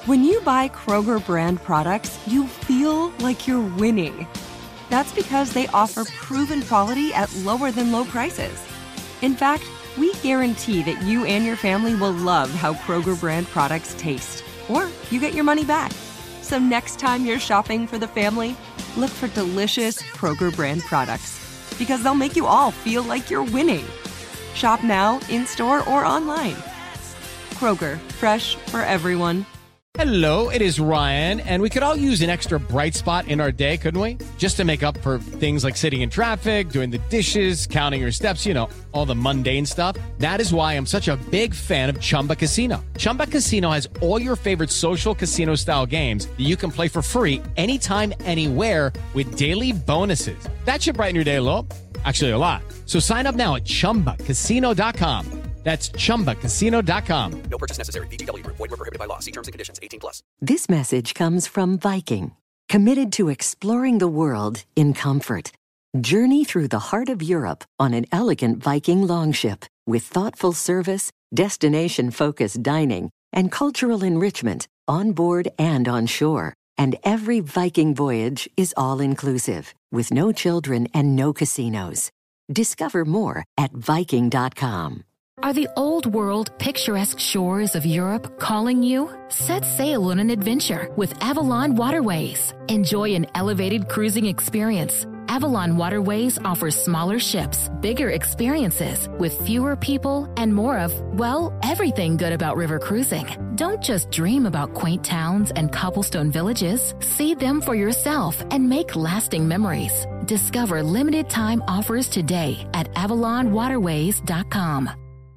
When you buy Kroger brand products, you feel like you're winning. That's because they offer proven quality at lower than low prices. In fact, we guarantee that you and your family will love how Kroger brand products taste, or you get your money back. So next time you're shopping for the family, look for delicious Kroger brand products, because they'll make you all feel like you're winning. Shop now, in-store, or online. Kroger, fresh for everyone. Hello, it is Ryan, and we could all use an extra bright spot in our day, couldn't we? Just to make up for things like sitting in traffic, doing the dishes, counting your steps, all the mundane stuff. That is why I'm such a big fan of Chumba Casino. Chumba Casino has all your favorite social casino-style games that you can play for free anytime, anywhere with daily bonuses. That should brighten your day a little. Actually, a lot. So sign up now at ChumbaCasino.com. That's ChumbaCasino.com. No purchase necessary. VGW Group. Void where prohibited by law. See terms and conditions. 18+. This message comes from Viking, committed to exploring the world in comfort. Journey through the heart of Europe on an elegant Viking longship with thoughtful service, destination-focused dining, and cultural enrichment on board and on shore. And every Viking voyage is all-inclusive, with no children and no casinos. Discover more at Viking.com. Are the old-world, picturesque shores of Europe calling you? Set sail on an adventure with Avalon Waterways. Enjoy an elevated cruising experience. Avalon Waterways offers smaller ships, bigger experiences, with fewer people and more of, well, everything good about river cruising. Don't just dream about quaint towns and cobblestone villages. See them for yourself and make lasting memories. Discover limited-time offers today at AvalonWaterways.com.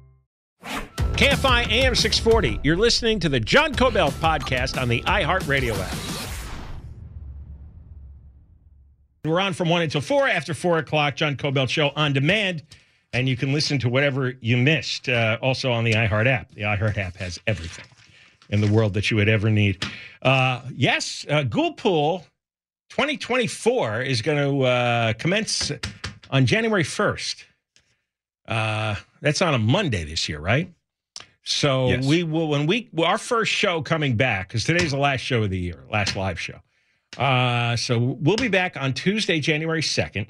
KFI AM 640. You're listening to the John Kobylt podcast on the iHeartRadio app. We're on from 1 until 4. After 4 o'clock, John Kobylt Show on demand. And you can listen to whatever you missed also on the iHeart app. The iHeart app has everything in the world that you would ever need. Yes, Ghoulpool 2024 is going to commence on January 1st. That's on a Monday this year, right? So yes. We will, our first show coming back, because today's the last show of the year, last live show. So we'll be back on Tuesday, January 2nd,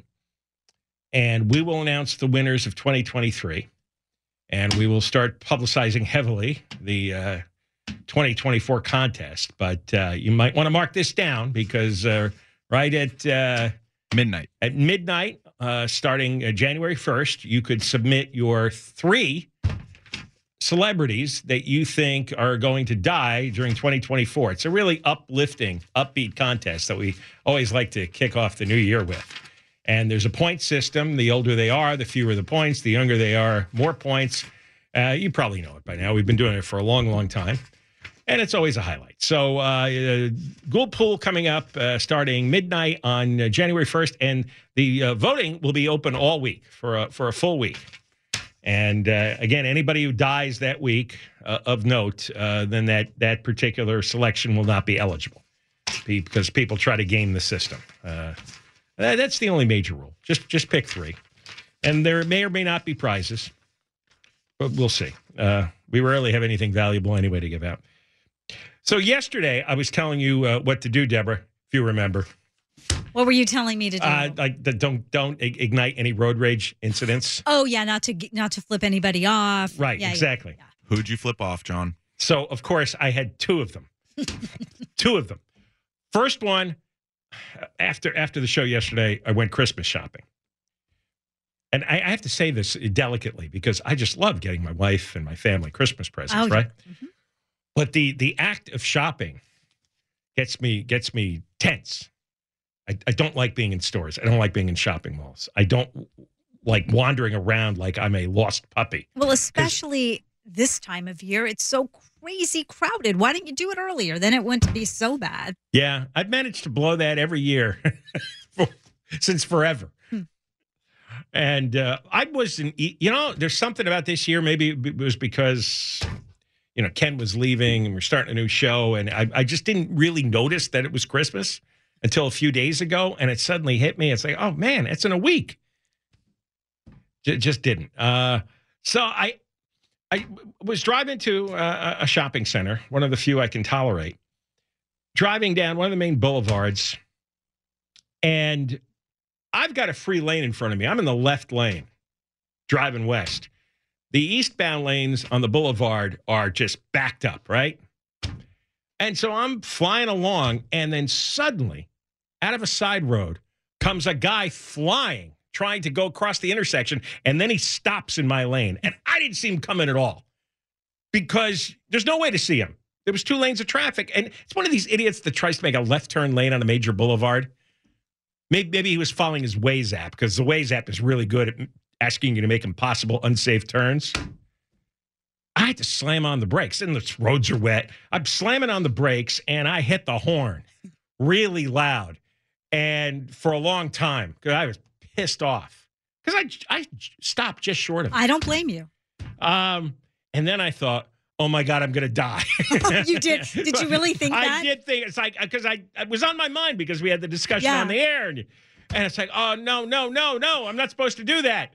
and we will announce the winners of 2023, and we will start publicizing heavily the 2024 contest. But you might want to mark this down, because right at midnight. At midnight, starting January 1st, you could submit your 3 celebrities that you think are going to die during 2024. It's a really uplifting, upbeat contest that we always like to kick off the new year with. And there's a point system. The older they are, the fewer the points. The younger they are, more points. You probably know it by now. We've been doing it for a long, long time. And it's always a highlight. So Ghoulpool coming up starting midnight on January 1st. And the voting will be open all week for a full week. And again, anybody who dies that week of note, then that particular selection will not be eligible, because people try to game the system. That's the only major rule. Just pick 3. And there may or may not be prizes, but we'll see. We rarely have anything valuable anyway to give out. So yesterday, I was telling you what to do, Deborah, if you remember. What were you telling me to do? Like don't ignite any road rage incidents. Oh yeah, not to flip anybody off. Right, yeah, exactly. Yeah. Who'd you flip off, John? So of course I had 2 of them. 2 of them. First one, after the show yesterday, I went Christmas shopping, and I have to say this delicately, because I just love getting my wife and my family Christmas presents, right? Yeah. Mm-hmm. But the act of shopping gets me tense. I don't like being in stores. I don't like being in shopping malls. I don't like wandering around like I'm a lost puppy. Well, especially this time of year, it's so crazy crowded. Why didn't you do it earlier? Then it wouldn't be so bad. Yeah, I've managed to blow that every year since forever. And I wasn't, there's something about this year. Maybe it was because, Ken was leaving and we're starting a new show. And I just didn't really notice that it was Christmas until a few days ago, and it suddenly hit me. It's like, oh man, it's in a week. Just didn't. So I was driving to a shopping center, one of the few I can tolerate, driving down one of the main boulevards, and I've got a free lane in front of me. I'm in the left lane, driving west. The eastbound lanes on the boulevard are just backed up, right? And so I'm flying along, and then suddenly, out of a side road, comes a guy flying, trying to go across the intersection, and then he stops in my lane. And I didn't see him coming at all because there's no way to see him. There was 2 lanes of traffic, and it's one of these idiots that tries to make a left turn lane on a major boulevard. Maybe he was following his Waze app, because the Waze app is really good at asking you to make impossible, unsafe turns. I had to slam on the brakes, and the roads are wet. I'm slamming on the brakes, and I hit the horn really loud, and for a long time, because I was pissed off, because I stopped just short of it. I don't blame you. And then I thought, oh my God, I'm going to die. You did? Did you really think that? I did think, it's like, because I was on my mind because we had the discussion on the air, and it's like, oh, no, I'm not supposed to do that.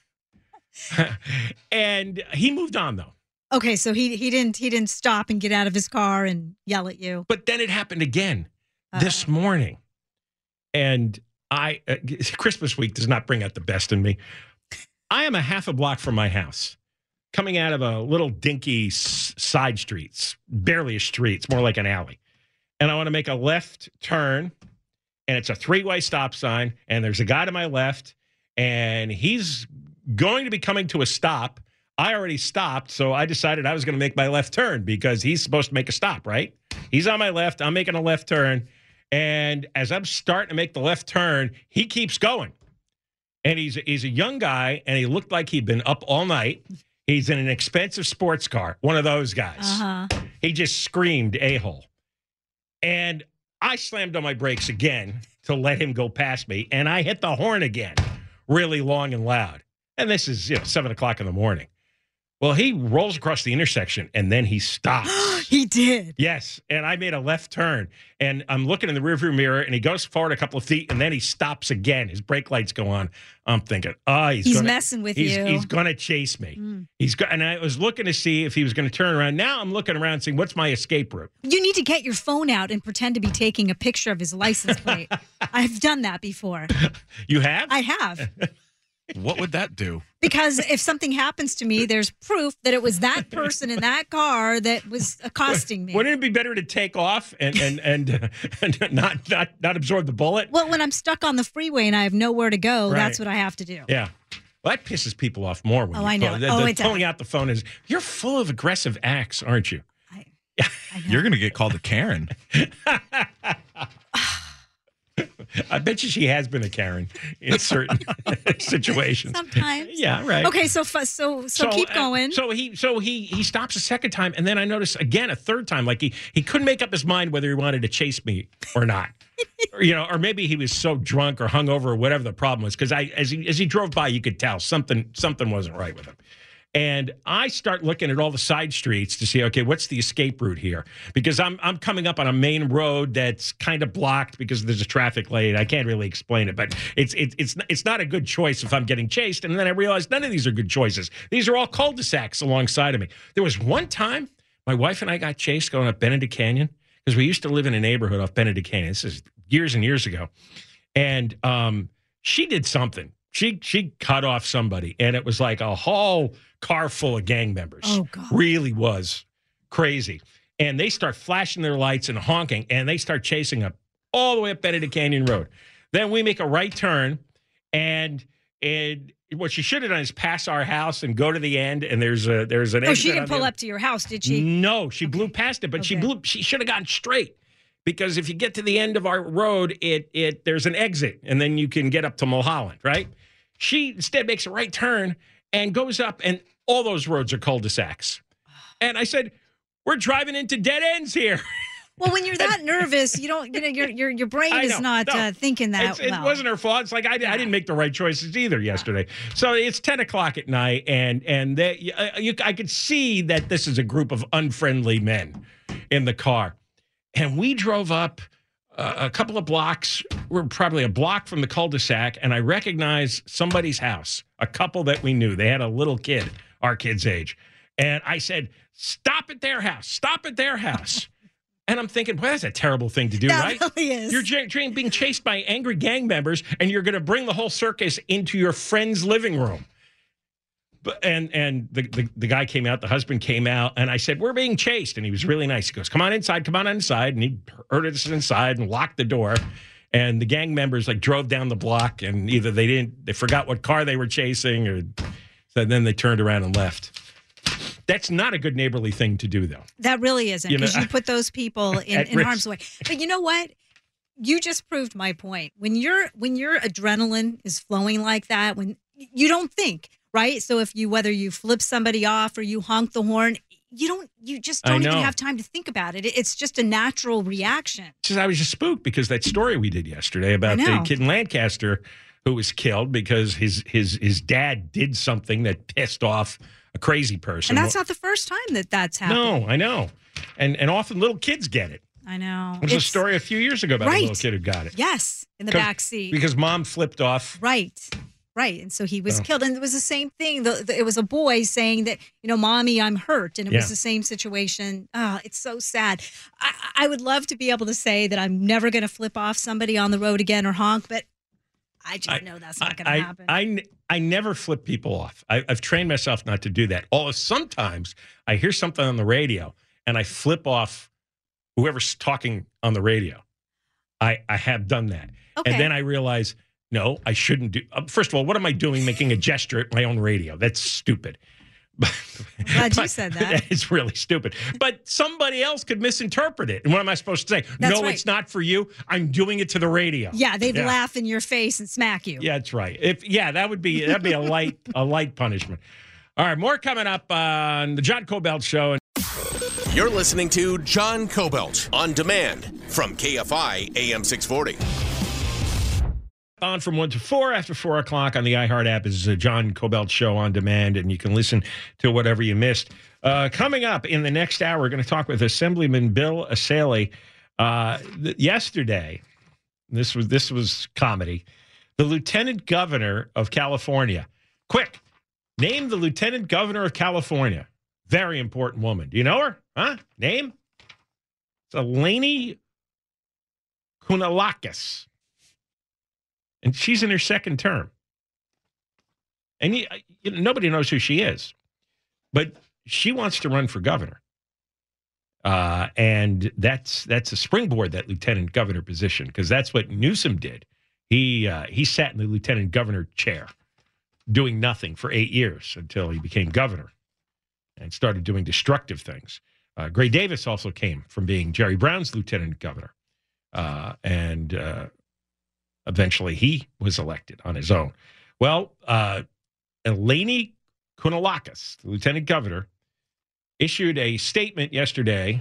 And he moved on, though. Okay, so he didn't stop and get out of his car and yell at you. But then it happened again this morning. And Christmas week does not bring out the best in me. I am a half a block from my house, coming out of a little dinky side streets, barely a street. It's more like an alley. And I want to make a left turn, and it's a 3-way stop sign, and there's a guy to my left, and he's going to be coming to a stop. I already stopped, so I decided I was going to make my left turn because he's supposed to make a stop, right? He's on my left. I'm making a left turn. And as I'm starting to make the left turn, he keeps going. And he's a young guy, and he looked like he'd been up all night. He's in an expensive sports car, one of those guys. Uh-huh. He just screamed a-hole. And I slammed on my brakes again to let him go past me, and I hit the horn again, really long and loud. And this is 7 o'clock in the morning. Well, he rolls across the intersection, and then he stops. He did. Yes, and I made a left turn, and I'm looking in the rearview mirror, and he goes forward a couple of feet, and then he stops again. His brake lights go on. I'm thinking, he's messing with you. He's going to chase me. And I was looking to see if he was going to turn around. Now I'm looking around, saying, what's my escape route? You need to get your phone out and pretend to be taking a picture of his license plate. I've done that before. You have? I have. What would that do? Because if something happens to me, there's proof that it was that person in that car that was accosting me. Wouldn't it be better to take off and not absorb the bullet? Well, when I'm stuck on the freeway and I have nowhere to go, Right. That's what I have to do. Yeah. Well, that pisses people off more. When I know. The pulling out the phone is, you're full of aggressive acts, aren't you? I know. You're going to get called a Karen. I bet you she has been a Karen in certain situations. Sometimes. Yeah, right. Okay, so keep going. So he stops a second time, and then I notice again a third time, like he couldn't make up his mind whether he wanted to chase me or not. or maybe he was so drunk or hungover or whatever the problem was, because as he drove by, you could tell something wasn't right with him. And I start looking at all the side streets to see, okay, what's the escape route here? Because I'm coming up on a main road that's kind of blocked because there's a traffic light. I can't really explain it, but it's not a good choice if I'm getting chased. And then I realized none of these are good choices. These are all cul-de-sacs alongside of me. There was one time my wife and I got chased going up Benedict Canyon, because we used to live in a neighborhood off Benedict Canyon. This is years and years ago. And she did something. She cut off somebody, and it was like a whole car full of gang members. Oh, God. Really was crazy. And they start flashing their lights and honking, and they start chasing up all the way up Benedict Canyon Road. Then we make a right turn, and what she should have done is pass our house and go to the end, and there's an exit. Oh, she didn't pull up to your house, did she? No, she blew past it, but she should have gotten straight. Because if you get to the end of our road, there's an exit, and then you can get up to Mulholland, right? She instead makes a right turn and goes up, and all those roads are cul-de-sacs. And I said, we're driving into dead ends here. Well, when you're that nervous, you don't, your brain is not thinking that well. It wasn't her fault. It's like I didn't make the right choices either yesterday. So it's 10 o'clock at night, and I could see that this is a group of unfriendly men in the car. And we drove up a couple of blocks. We're probably a block from the cul-de-sac, and I recognized somebody's house, a couple that we knew. They had a little kid, our kid's age. And I said, stop at their house. Stop at their house. And I'm thinking, well, that's a terrible thing to do, That right? really is. You're being chased by angry gang members, and you're going to bring the whole circus into your friend's living room. But and the guy came out, the husband came out, and I said, we're being chased. And he was really nice. He goes, come on inside. And he herded us inside and locked the door. And the gang members drove down the block, and either they forgot what car they were chasing, or so then they turned around and left. That's not a good neighborly thing to do, though. That really isn't, because you put those people in harm's way. But you know what? You just proved my point. When your adrenaline is flowing like that, when you don't think, right? So whether you flip somebody off or you honk the horn, you just don't even have time to think about it. It's just a natural reaction. I was just spooked because that story we did yesterday about the kid in Lancaster who was killed because his dad did something that pissed off a crazy person. And that's not the first time that's happened. No, I know. And often little kids get it. I know. There was a story a few years ago about a little kid who got it. Yes, in the back seat. Because mom flipped off. Right. And so he was killed. And it was the same thing. It was a boy saying that, Mommy, I'm hurt. And it was the same situation. Oh, it's so sad. I would love to be able to say that I'm never going to flip off somebody on the road again or honk, but I just know that's not going to happen. I never flip people off. I've trained myself not to do that. Although sometimes I hear something on the radio and I flip off whoever's talking on the radio. I have done that. Okay. And then I realize, no, I shouldn't do. First of all, what am I doing making a gesture at my own radio? That's stupid. Glad you said that. It's really stupid. But somebody else could misinterpret it. And what am I supposed to say? That's right. It's not for you. I'm doing it to the radio. Yeah, they'd laugh in your face and smack you. Yeah, that's right. That'd be a light punishment. All right, more coming up on the John Cobelt Show. You're listening to John Cobelt on demand from KFI AM 640. On from 1 to 4 after 4 o'clock on the iHeart app is a John Cobelt Show on demand, and you can listen to whatever you missed. Coming up in the next hour, we're going to talk with Assemblyman Bill Essayli. Yesterday, this was comedy. The Lieutenant Governor of California. Quick, name the Lieutenant Governor of California. Very important woman. Do you know her? Huh? Name? It's Eleni Kounalakis. And she's in her second term. And nobody knows who she is. But she wants to run for governor. And that's a springboard, that lieutenant governor position, because that's what Newsom did. He sat in the lieutenant governor chair doing nothing for 8 years until he became governor and started doing destructive things. Gray Davis also came from being Jerry Brown's lieutenant governor. And eventually he was elected on his own. Well, Eleni Kounalakis, the lieutenant governor, issued a statement yesterday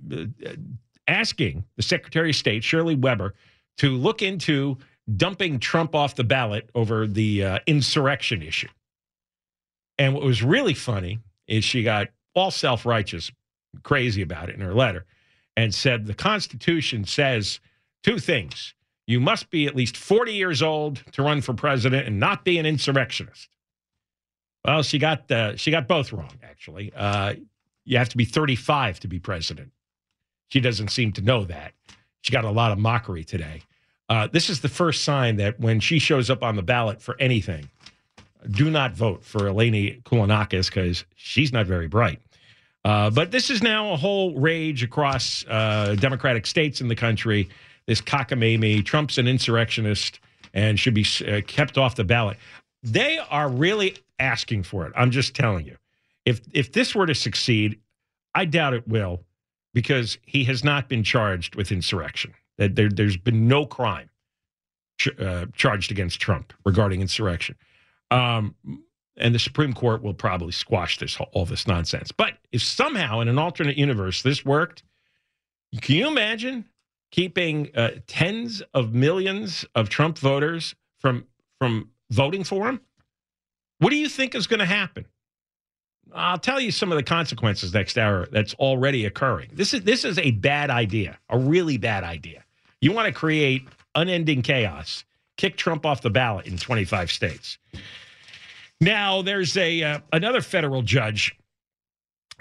asking the Secretary of State, Shirley Weber, to look into dumping Trump off the ballot over the insurrection issue. And what was really funny is she got all self-righteous, crazy about it in her letter, and said the Constitution says two things. You must be at least 40 years old to run for president and not be an insurrectionist. Well, she got both wrong, actually. You have to be 35 to be president. She doesn't seem to know that. She got a lot of mockery today. This is the first sign that when she shows up on the ballot for anything, do not vote for Eleni Kounalakis because she's not very bright. But this is now a whole rage across Democratic states in the country. This cockamamie, Trump's an insurrectionist and should be kept off the ballot. They are really asking for it. I'm just telling you. If this were to succeed, I doubt it will, because he has not been charged with insurrection. There's been no crime charged against Trump regarding insurrection. And the Supreme Court will probably squash all this nonsense. But if somehow in an alternate universe this worked, can you imagine keeping tens of millions of Trump voters from voting for him? What do you think is going to happen? I'll tell you some of the consequences next hour that's already occurring. This is a bad idea, a really bad idea. You want to create unending chaos, kick Trump off the ballot in 25 states. Now, there's another federal judge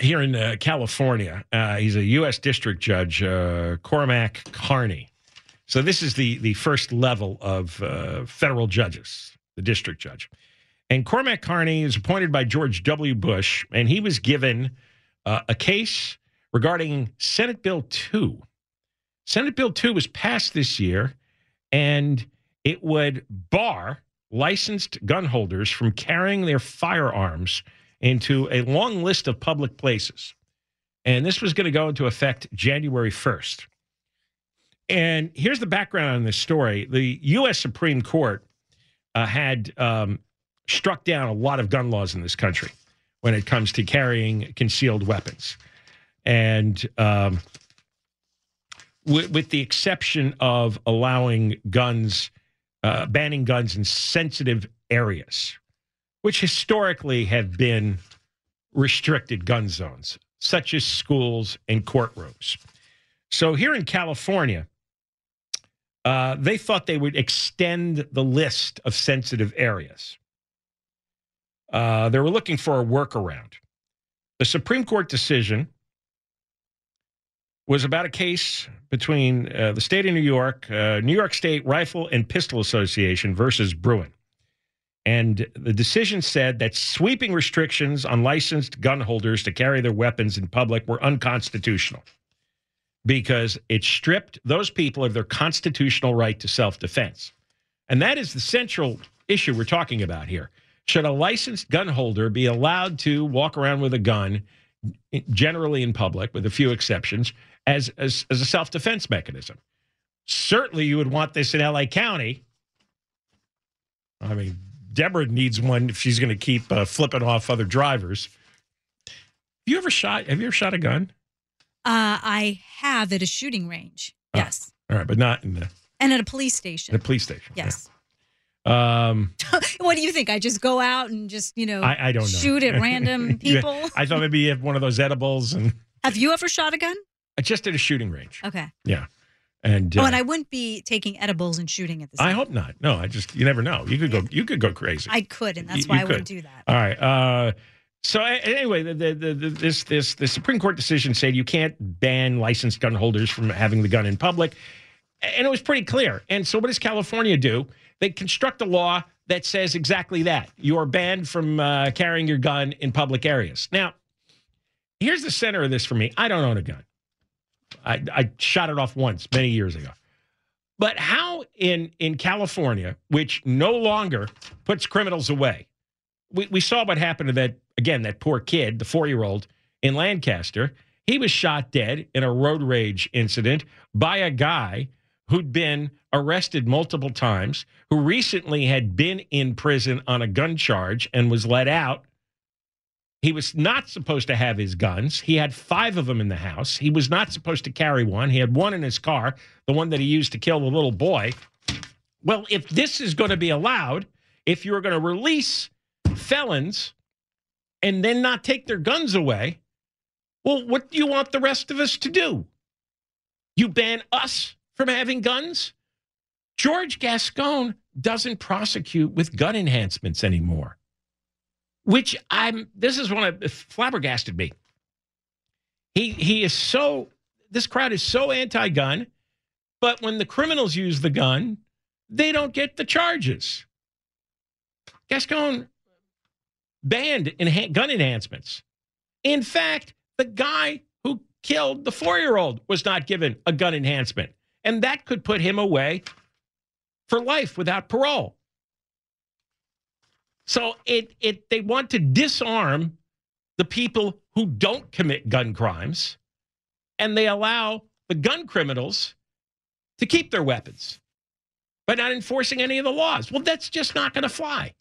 here in California. He's a U.S. District Judge, Cormac Carney. So this is the first level of federal judges, the district judge. And Cormac Carney is appointed by George W. Bush, and he was given a case regarding Senate Bill 2. Senate Bill 2 was passed this year, and it would bar licensed gun holders from carrying their firearms into a long list of public places. And this was going to go into effect January 1st. And here's the background on this story. The U.S. Supreme Court had struck down a lot of gun laws in this country when it comes to carrying concealed weapons. And with the exception of allowing guns, banning guns in sensitive areas, which historically have been restricted gun zones, such as schools and courtrooms. So here in California, they thought they would extend the list of sensitive areas. They were looking for a workaround. The Supreme Court decision was about a case between the state of New York State Rifle and Pistol Association versus Bruin. And the decision said that sweeping restrictions on licensed gun holders to carry their weapons in public were unconstitutional because it stripped those people of their constitutional right to self-defense. And that is the central issue we're talking about here. Should a licensed gun holder be allowed to walk around with a gun, generally in public, with a few exceptions, as a self-defense mechanism? Certainly you would want this in L.A. County. I mean, Deborah needs one if she's going to keep flipping off other drivers. Have you ever shot a gun? I have at a shooting range. Yes. All right, but not in the... And at a police station. At a police station. Yes. Yeah. What do you think? I just go out and just, I don't know. Shoot at random people? I thought maybe you have one of those edibles. And Have you ever shot a gun? Just at a shooting range. Okay. Yeah. And and I wouldn't be taking edibles and shooting at the same time. I hope not. No, you never know. You could go crazy. I could, and that's why I wouldn't do that. All right. So anyway, the Supreme Court decision said you can't ban licensed gun holders from having the gun in public. And it was pretty clear. And so what does California do? They construct a law that says exactly that. You are banned from carrying your gun in public areas. Now, here's the center of this for me. I don't own a gun. I shot it off once many years ago. But how in California, which no longer puts criminals away, we saw what happened to that poor kid, the 4-year-old in Lancaster. He was shot dead in a road rage incident by a guy who'd been arrested multiple times, who recently had been in prison on a gun charge and was let out. He was not supposed to have his guns. He had 5 of them in the house. He was not supposed to carry one. He had one in his car, the one that he used to kill the little boy. Well, if this is going to be allowed, if you're going to release felons and then not take their guns away, well, what do you want the rest of us to do? You ban us from having guns? George Gascon doesn't prosecute with gun enhancements anymore. This is one of flabbergasted me. This crowd is so anti-gun, but when the criminals use the gun, they don't get the charges. Gascon banned gun enhancements. In fact, the guy who killed the 4-year-old was not given a gun enhancement, and that could put him away for life without parole. So they want to disarm the people who don't commit gun crimes, and they allow the gun criminals to keep their weapons by not enforcing any of the laws. Well, that's just not going to fly.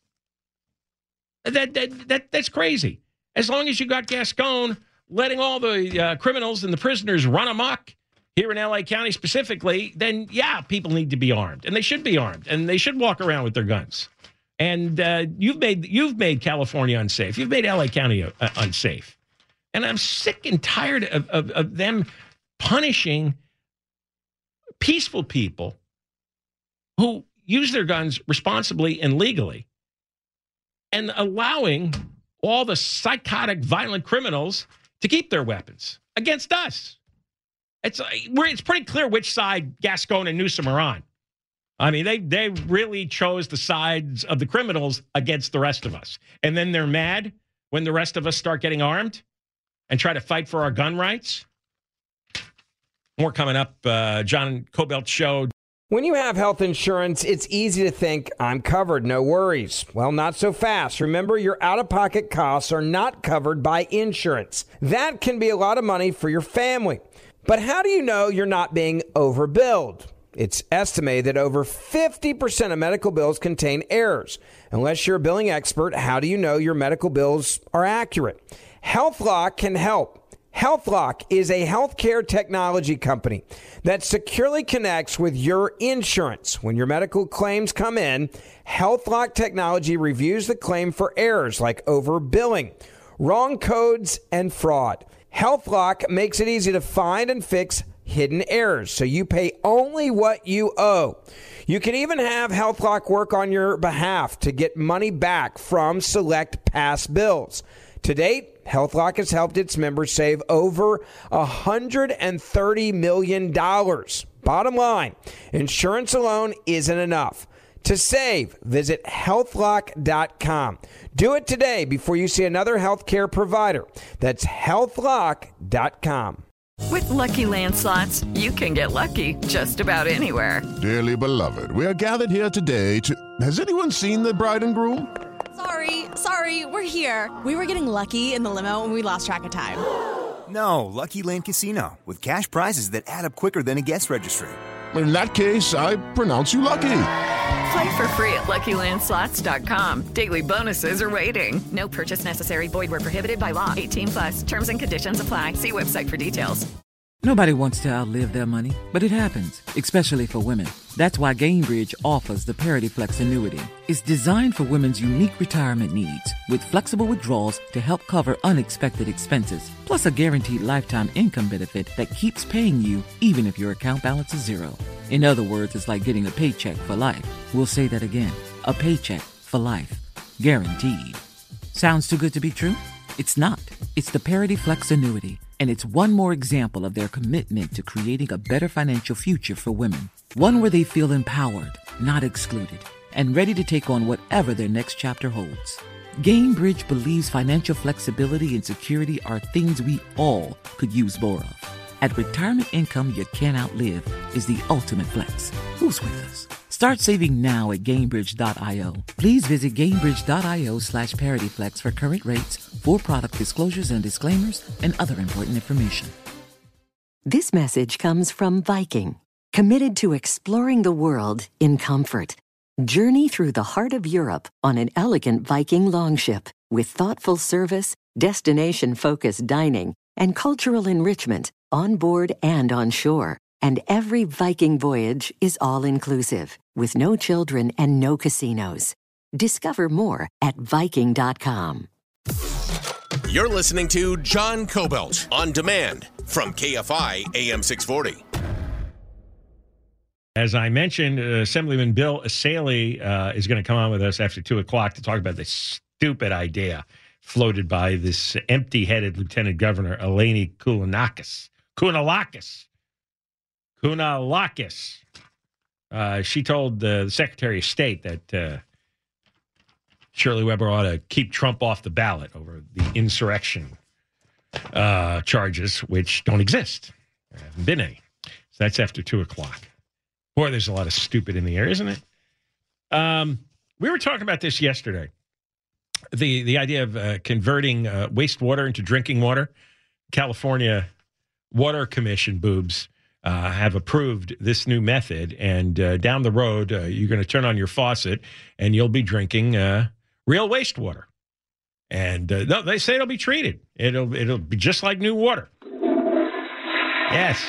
That's crazy. As long as you got Gascon letting all the criminals and the prisoners run amok here in L.A. County specifically, then, yeah, people need to be armed, and they should be armed, and they should walk around with their guns. And you've made California unsafe. You've made L.A. County unsafe. And I'm sick and tired of them punishing peaceful people who use their guns responsibly and legally, and allowing all the psychotic, violent criminals to keep their weapons against us. It's pretty clear which side Gascon and Newsom are on. I mean, they really chose the sides of the criminals against the rest of us. And then they're mad when the rest of us start getting armed and try to fight for our gun rights. More coming up. John Kobylt Show. When you have health insurance, it's easy to think, I'm covered, no worries. Well, not so fast. Remember, your out-of-pocket costs are not covered by insurance. That can be a lot of money for your family. But how do you know you're not being overbilled? It's estimated that over 50% of medical bills contain errors. Unless you're a billing expert, how do you know your medical bills are accurate? HealthLock can help. HealthLock is a healthcare technology company that securely connects with your insurance. When your medical claims come in, HealthLock technology reviews the claim for errors like overbilling, wrong codes, and fraud. HealthLock makes it easy to find and fix hidden errors, so you pay only what you owe. You can even have HealthLock work on your behalf to get money back from select past bills. To date, HealthLock has helped its members save over $130 million. Bottom line, insurance alone isn't enough. To save, visit healthlock.com. Do it today before you see another healthcare provider. That's healthlock.com. With Lucky Land Slots, you can get lucky just about anywhere. Dearly beloved, we are gathered here today to... Has anyone seen the bride and groom? Sorry, we're here. We were getting lucky in the limo and we lost track of time. No, Lucky Land Casino, with cash prizes that add up quicker than a guest registry. In that case, I pronounce you lucky. Play for free at LuckyLandSlots.com. Daily bonuses are waiting. No purchase necessary. Void where prohibited by law. 18+. Terms and conditions apply. See website for details. Nobody wants to outlive their money, but it happens, especially for women. That's why Gainbridge offers the Parity Flex annuity. It's designed for women's unique retirement needs, with flexible withdrawals to help cover unexpected expenses, plus a guaranteed lifetime income benefit that keeps paying you even if your account balance is zero. In other words, it's like getting a paycheck for life. We'll say that again. A paycheck for life. Guaranteed. Sounds too good to be true? It's not. It's the Parity Flex annuity. And it's one more example of their commitment to creating a better financial future for women. One where they feel empowered, not excluded, and ready to take on whatever their next chapter holds. Gainbridge believes financial flexibility and security are things we all could use more of. At retirement income you can't outlive is the ultimate flex. Who's with us? Start saving now at Gainbridge.io. Please visit Gainbridge.io/ParityFlex for current rates, for product disclosures and disclaimers, and other important information. This message comes from Viking, committed to exploring the world in comfort. Journey through the heart of Europe on an elegant Viking longship with thoughtful service, destination-focused dining, and cultural enrichment on board and on shore. And every Viking voyage is all-inclusive, with no children and no casinos. Discover more at Viking.com. You're listening to John Kobylt on demand from KFI AM 640. As I mentioned, Assemblyman Bill Essayli is going to come on with us after 2 o'clock to talk about this stupid idea floated by this empty-headed Lieutenant Governor, Eleni Kounalakis. She told the Secretary of State that Shirley Weber ought to keep Trump off the ballot over the insurrection charges, which don't exist. There haven't been any. So that's after 2 o'clock. Boy, there's a lot of stupid in the air, isn't it? We were talking about this yesterday. The idea of converting wastewater into drinking water. California Water Commission boobs have approved this new method, and down the road, you're going to turn on your faucet, and you'll be drinking real wastewater. And no, they say it'll be treated. It'll be just like new water. Yes.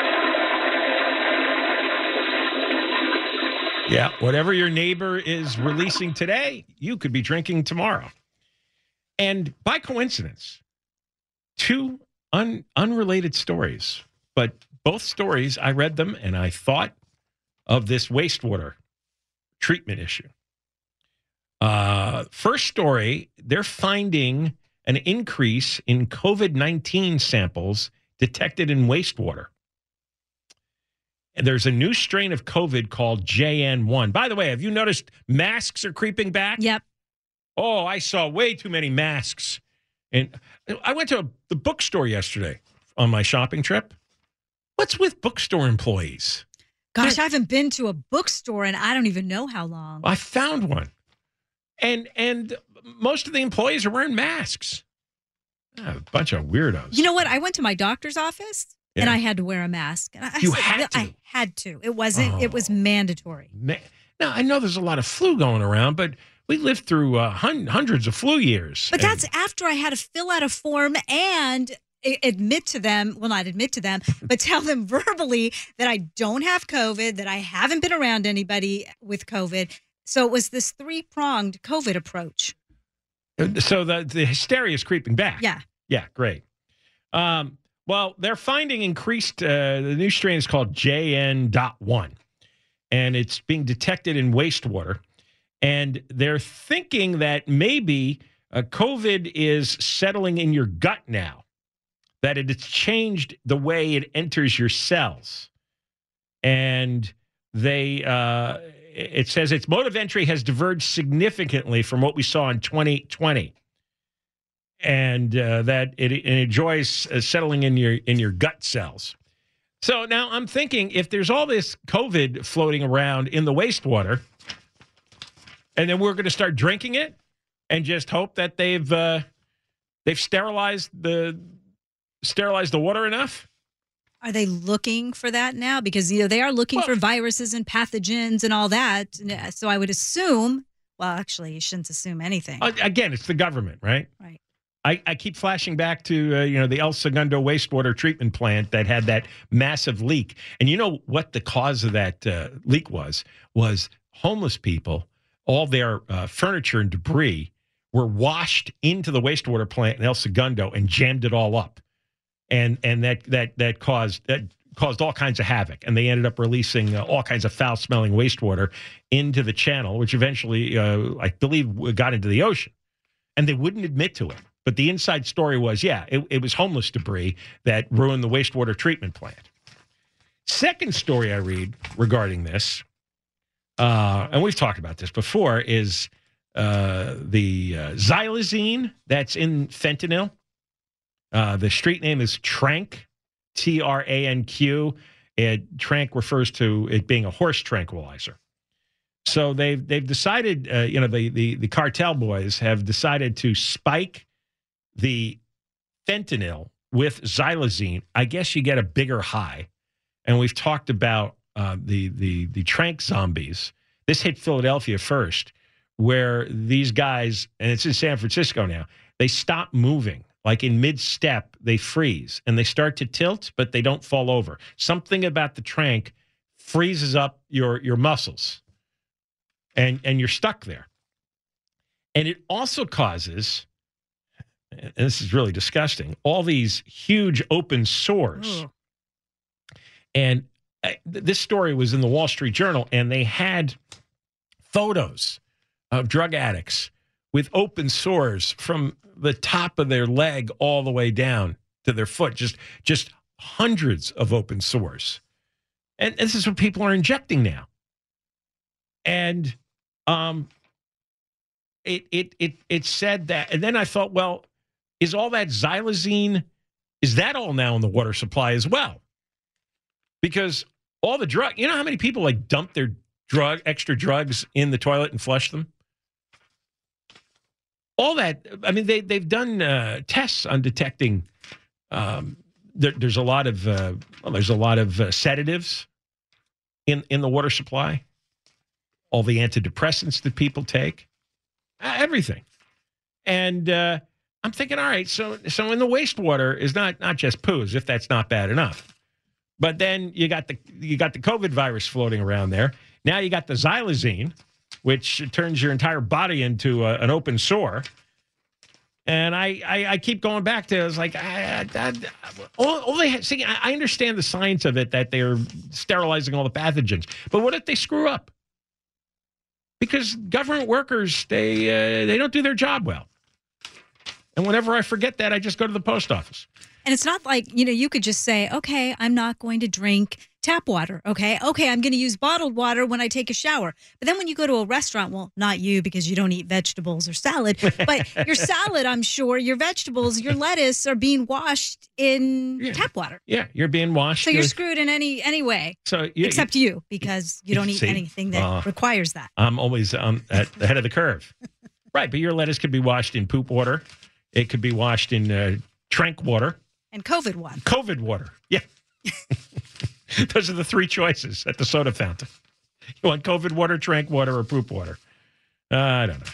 Yeah, whatever your neighbor is releasing today, you could be drinking tomorrow. And by coincidence, two unrelated stories, but both stories, I read them and I thought of this wastewater treatment issue. First story, they're finding an increase in COVID-19 samples detected in wastewater. And there's a new strain of COVID called JN1. By the way, have you noticed masks are creeping back? Yep. Oh, I saw way too many masks. And I went to the bookstore yesterday on my shopping trip. What's with bookstore employees? Gosh, I haven't been to a bookstore and I don't even know how long. I found one. And most of the employees are wearing masks. A bunch of weirdos. You know what? I went to my doctor's office and I had to wear a mask. And I had to. It wasn't. It was mandatory. Now, I know there's a lot of flu going around, but we lived through hundreds of flu years. But that's after I had to fill out a form and admit to them, well, not admit to them, but tell them verbally that I don't have COVID, that I haven't been around anybody with COVID. So it was this three-pronged COVID approach. So the hysteria is creeping back. Yeah. Yeah, great. Well, they're finding increased, the new strain is called JN.1, and it's being detected in wastewater. And they're thinking that maybe COVID is settling in your gut now, that it's changed the way it enters your cells. And it says its mode of entry has diverged significantly from what we saw in 2020. And that it enjoys settling in your gut cells. So now I'm thinking, if there's all this COVID floating around in the wastewater, and then we're going to start drinking it and just hope that they've sterilized the water enough. Are they looking for that now? Because they are looking for viruses and pathogens and all that. So I would assume. Well, actually, you shouldn't assume anything. Again, it's the government, right? Right. I keep flashing back to the El Segundo wastewater treatment plant that had that massive leak, and you know what the cause of that leak was homeless people. All their furniture and debris were washed into the wastewater plant in El Segundo and jammed it all up, and that caused all kinds of havoc. And they ended up releasing all kinds of foul-smelling wastewater into the channel, which eventually, I believe, got into the ocean. And they wouldn't admit to it. But the inside story was, it was homeless debris that ruined the wastewater treatment plant. Second story I read regarding this, and we've talked about this before, is the xylazine that's in fentanyl. The street name is Tranq, Tranq. Tranq refers to it being a horse tranquilizer. So they've decided, the cartel boys have decided to spike the fentanyl with xylazine. I guess you get a bigger high. And we've talked about the Tranq zombies. This hit Philadelphia first, where these guys, and it's in San Francisco now, they stop moving. Like in mid-step, they freeze, and they start to tilt, but they don't fall over. Something about the Tranq freezes up your muscles, and you're stuck there. And it also causes, and this is really disgusting, all these huge open sores. And this story was in the Wall Street Journal, and they had photos of drug addicts with open sores from the top of their leg all the way down to their foot, just hundreds of open sores. And this is what people are injecting now. And it said that, and then I thought, well, is all that xylazine, is that all now in the water supply as well? Because all the drug, you know how many people like dump their extra drugs in the toilet and flush them? All that, I mean, they've done tests on detecting. There's a lot of sedatives in the water supply. All the antidepressants that people take, everything. And I'm thinking, all right, so in the wastewater is not just poo, as if that's not bad enough. But then you got the COVID virus floating around there. Now you got the xylazine, which turns your entire body into an open sore. And I keep going back to, it's like, I understand the science of it, that they're sterilizing all the pathogens. But what if they screw up? Because government workers, they don't do their job well. And whenever I forget that, I just go to the post office. And it's not like, you could just say, okay, I'm not going to drink tap water. Okay, I'm going to use bottled water when I take a shower. But then when you go to a restaurant, well, not you because you don't eat vegetables or salad, but your salad, I'm sure, your vegetables, your lettuce are being washed in tap water. Yeah, you're being washed. So you're screwed in any way, except you because you don't eat anything that requires that. I'm always at the head of the curve. Right, but your lettuce could be washed in poop water. It could be washed in trank water. And COVID water. COVID water, yeah. Those are the three choices at the soda fountain. You want COVID water, trank water, or poop water? I don't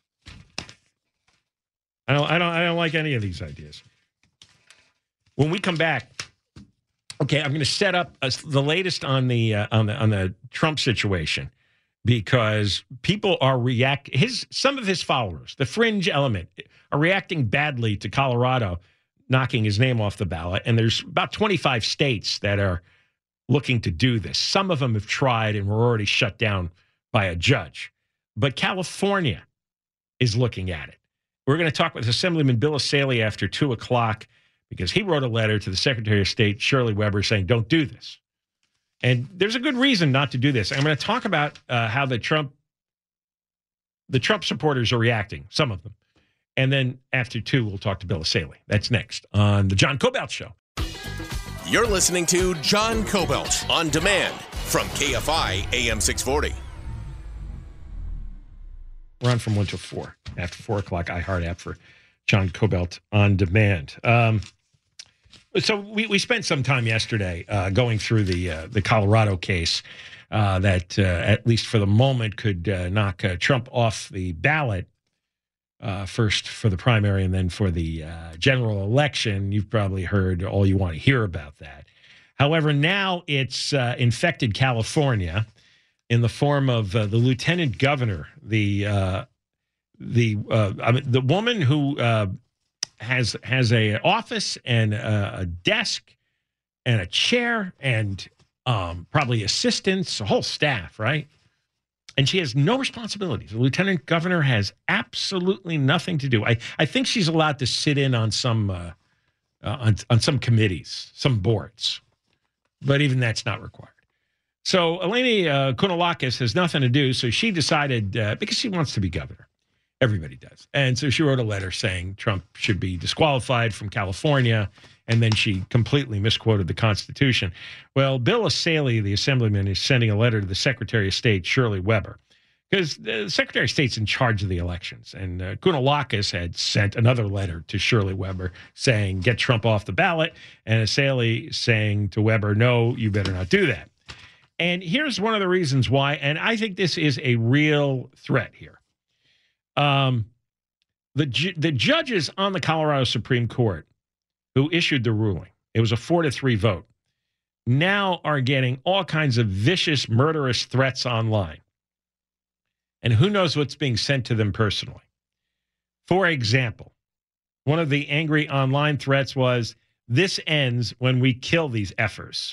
know. I don't like any of these ideas. When we come back, okay, I'm going to set up the latest on the Trump situation because people are some of his followers, the fringe element, are reacting badly to Colorado knocking his name off the ballot, and there's about 25 states that are looking to do this. Some of them have tried and were already shut down by a judge. But California is looking at it. We're going to talk with Assemblyman Bill Essayli after 2 o'clock because he wrote a letter to the Secretary of State, Shirley Weber, saying, don't do this. And there's a good reason not to do this. I'm going to talk about how the Trump supporters are reacting, some of them. And then after 2, we'll talk to Bill Essayli. That's next on The John Cobelt Show. You're listening to John Cobelt on demand from KFI AM 640. We're on from 1 to 4. After 4 o'clock, iHeart app for John Cobelt on demand. So we spent some time yesterday going through the Colorado case that, at least for the moment, could knock Trump off the ballot. First for the primary and then for the general election. You've probably heard all you want to hear about that. However, now it's infected California in the form of the lieutenant governor, the woman who has a office and a desk and a chair and probably assistants, a whole staff, right? And she has no responsibilities. The lieutenant governor has absolutely nothing to do. I think she's allowed to sit in on some committees, some boards, but even that's not required. So Eleni Kounalakis has nothing to do. So she decided because she wants to be governor, everybody does, and so she wrote a letter saying Trump should be disqualified from California. And then she completely misquoted the Constitution. Well, Bill Essayli, the assemblyman, is sending a letter to the Secretary of State, Shirley Weber, because the Secretary of State's in charge of the elections. And Kounalakis had sent another letter to Shirley Weber saying, get Trump off the ballot. And Essayli saying to Weber, no, you better not do that. And here's one of the reasons why, and I think this is a real threat here. The judges on the Colorado Supreme Court who issued the ruling, it was a 4-3 vote, now are getting all kinds of vicious, murderous threats online. And who knows what's being sent to them personally. For example, one of the angry online threats was, this ends when we kill these effers.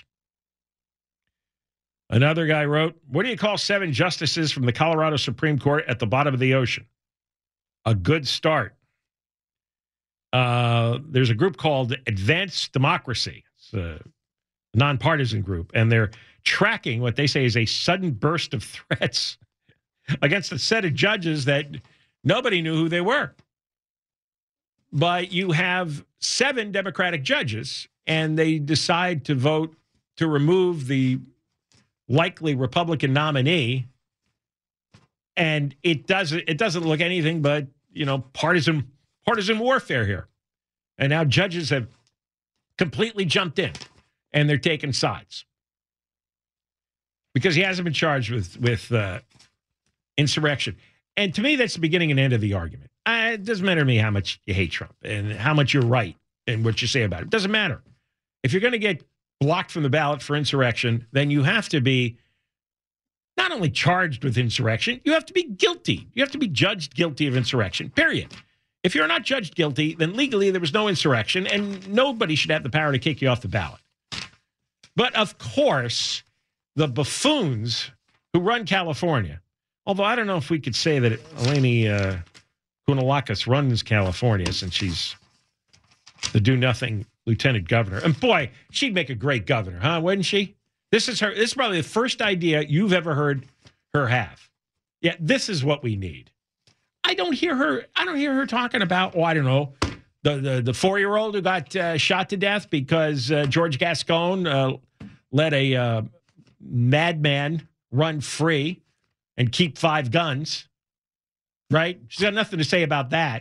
Another guy wrote, what do you call 7 justices from the Colorado Supreme Court at the bottom of the ocean? A good start. There's a group called Advanced Democracy. It's a nonpartisan group, and they're tracking what they say is a sudden burst of threats against a set of judges that nobody knew who they were. But you have 7 Democratic judges, and they decide to vote to remove the likely Republican nominee, and it doesn't look anything but, partisan warfare here. And now judges have completely jumped in and they're taking sides because he hasn't been charged with insurrection. And to me, that's the beginning and end of the argument. It doesn't matter to me how much you hate Trump and how much you're right in what you say about it. It doesn't matter. If you're going to get blocked from the ballot for insurrection, then you have to be not only charged with insurrection, you have to be guilty. You have to be judged guilty of insurrection, period. If you're not judged guilty, then legally there was no insurrection, and nobody should have the power to kick you off the ballot. But, of course, the buffoons who run California, although I don't know if we could say that Eleni Kounalakis runs California since she's the do-nothing lieutenant governor. And boy, she'd make a great governor, huh? Wouldn't she? This is probably the first idea you've ever heard her have. Yeah, this is what we need. I don't hear her talking about, I don't know, the 4-year-old who got shot to death because George Gascon let a madman run free and keep 5 guns. Right? She's got nothing to say about that.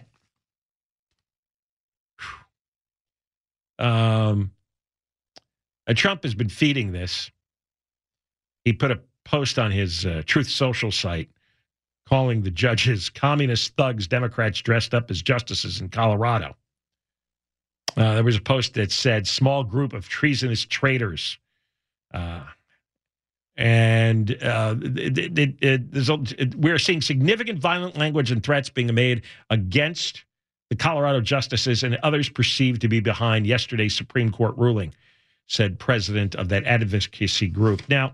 Trump has been feeding this. He put a post on his Truth Social site calling the judges communist thugs, Democrats dressed up as justices in Colorado. There was a post that said, small group of treasonous traitors. We're seeing significant violent language and threats being made against the Colorado justices and others perceived to be behind yesterday's Supreme Court ruling, said president of that advocacy group. Now,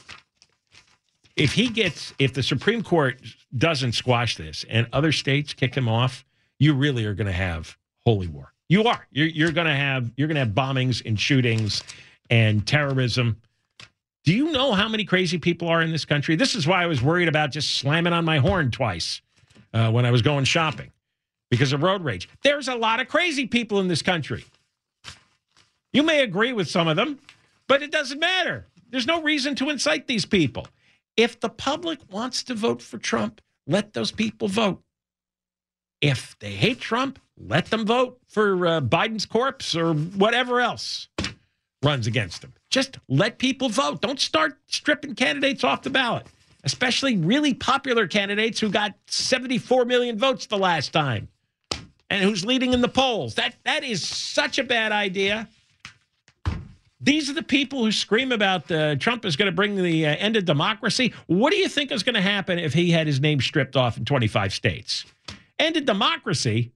if the Supreme Court doesn't squash this and other states kick him off, you really are going to have holy war. You are. You're going to have bombings and shootings and terrorism. Do you know how many crazy people are in this country? This is why I was worried about just slamming on my horn twice when I was going shopping because of road rage. There's a lot of crazy people in this country. You may agree with some of them, but it doesn't matter. There's no reason to incite these people. If the public wants to vote for Trump, let those people vote. If they hate Trump, let them vote for Biden's corpse or whatever else runs against him. Just let people vote. Don't start stripping candidates off the ballot, especially really popular candidates who got 74 million votes the last time and who's leading in the polls. That is such a bad idea. These are the people who scream about Trump is going to bring the end of democracy. What do you think is going to happen if he had his name stripped off in 25 states? End of democracy?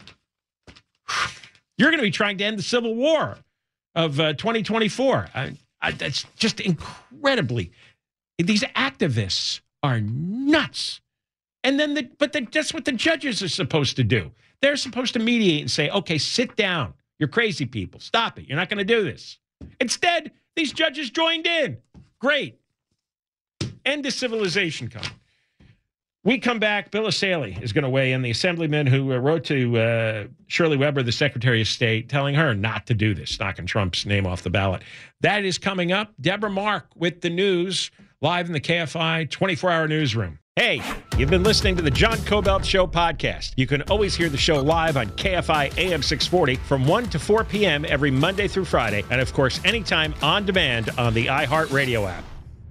You're going to be trying to end the Civil War of 2024. That's just incredibly. These activists are nuts. And then, that's what the judges are supposed to do. They're supposed to mediate and say, okay, sit down. You're crazy people. Stop it. You're not going to do this. Instead, these judges joined in. Great. End of civilization coming. We come back. Bill O'Saley is going to weigh in, the assemblyman who wrote to Shirley Weber, the Secretary of State, telling her not to do this, knocking Trump's name off the ballot. That is coming up. Deborah Mark with the news, live in the KFI 24-hour newsroom. Hey, you've been listening to the John Cobelt Show podcast. You can always hear the show live on KFI AM 640 from 1 to 4 p.m. every Monday through Friday. And, of course, anytime on demand on the iHeartRadio app.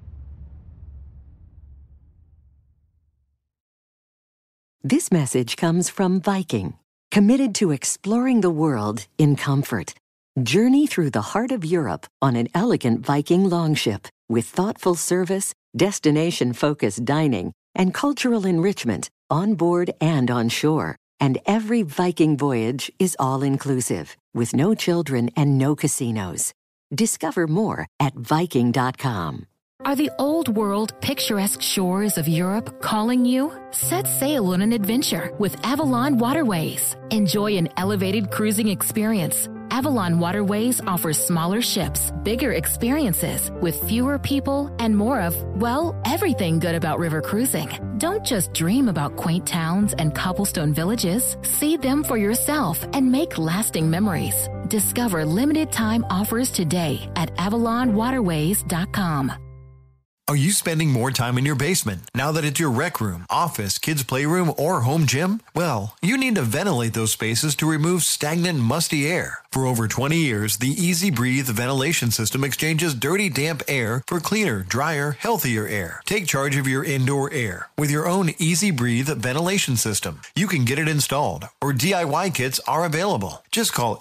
This message comes from Viking, committed to exploring the world in comfort. Journey through the heart of Europe on an elegant Viking longship with thoughtful service, destination-focused dining, and cultural enrichment on board and on shore. And every Viking voyage is all-inclusive, with no children and no casinos. Discover more at Viking.com. Are the old-world, picturesque shores of Europe calling you? Set sail on an adventure with Avalon Waterways. Enjoy an elevated cruising experience. Avalon Waterways offers smaller ships, bigger experiences, with fewer people and more of, well, everything good about river cruising. Don't just dream about quaint towns and cobblestone villages. See them for yourself and make lasting memories. Discover limited-time offers today at AvalonWaterways.com. Are you spending more time in your basement now that it's your rec room, office, kids' playroom, or home gym? Well, you need to ventilate those spaces to remove stagnant, musty air. For over 20 years, the Easy Breathe ventilation system exchanges dirty, damp air for cleaner, drier, healthier air. Take charge of your indoor air with your own Easy Breathe ventilation system. You can get it installed, or DIY kits are available. Just call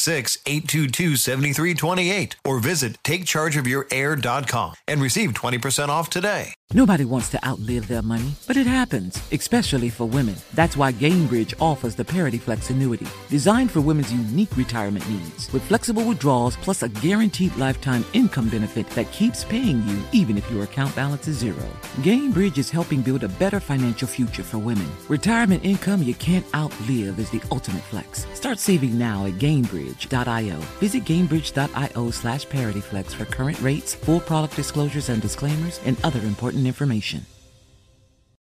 866-822-7328 or visit TakeChargeOfYourAir.com and receive 20% 15% off today. Nobody wants to outlive their money, but it happens, especially for women. That's why Gainbridge offers the Parity Flex annuity, designed for women's unique retirement needs, with flexible withdrawals plus a guaranteed lifetime income benefit that keeps paying you even if your account balance is zero. Gainbridge is helping build a better financial future for women. Retirement income you can't outlive is the ultimate flex. Start saving now at Gainbridge.io. Visit Gainbridge.io/ParityFlex for current rates, full product disclosures and disclaimers, and other important information.